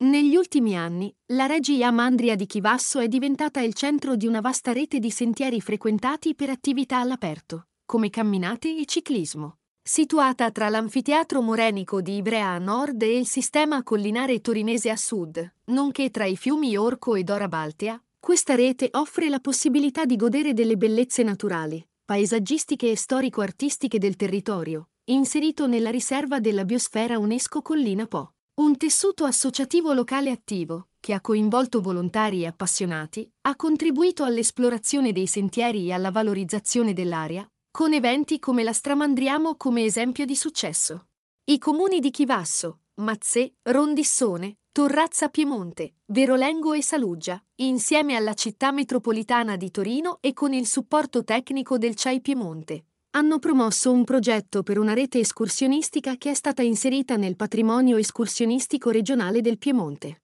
Negli ultimi anni, la Regia Mandria di Chivasso è diventata il centro di una vasta rete di sentieri frequentati per attività all'aperto, come camminate e ciclismo. Situata tra l'anfiteatro morenico di Ivrea a nord e il sistema collinare torinese a sud, nonché tra i fiumi Orco ed Ora Baltea, questa rete offre la possibilità di godere delle bellezze naturali, paesaggistiche e storico-artistiche del territorio, inserito nella riserva della biosfera UNESCO Collina Po. Un tessuto associativo locale attivo, che ha coinvolto volontari e appassionati, ha contribuito all'esplorazione dei sentieri e alla valorizzazione dell'area, con eventi come la Stramandriamo come esempio di successo. I comuni di Chivasso, Mazzè, Rondissone, Torrazza Piemonte, Verolengo e Saluggia, insieme alla città metropolitana di Torino e con il supporto tecnico del CEI Piemonte, hanno promosso un progetto per una rete escursionistica che è stata inserita nel patrimonio escursionistico regionale del Piemonte.